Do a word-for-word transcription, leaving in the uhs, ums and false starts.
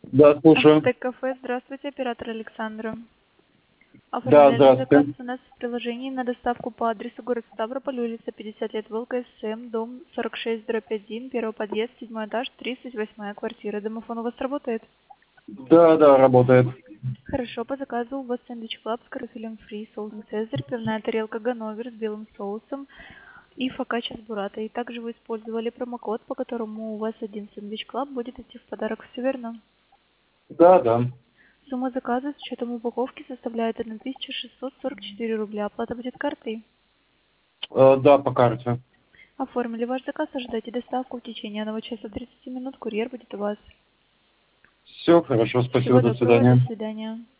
Да, слушаю. Артек кафе, здравствуйте, оператор Александра. Да, Оформляли заказ здравствуйте. у нас в приложении на доставку по адресу город Ставрополь, улица пятьдесят лет Волга, СМ, дом сорок шесть дробь один, первый подъезд, седьмой этаж, тридцать восьмая квартира. Домофон у вас работает? Да, да, работает. Хорошо, по заказу у вас сэндвич клаб с картофелем фри, соусом цезарь, пивная тарелка ганновер с белым соусом и фокаччо с буратой. Также вы использовали промокод, по которому у вас один сэндвич клаб будет идти в подарок. Все верно? Да, да. Сумма заказа с учетом упаковки составляет тысяча шестьсот сорок четыре рубля. Оплата будет картой. Э, да, по карте. Оформили ваш заказ, ожидайте доставку в течение одного часа тридцати минут. Курьер будет у вас. Все, хорошо, Всего спасибо, до доброго, до свидания. свидания.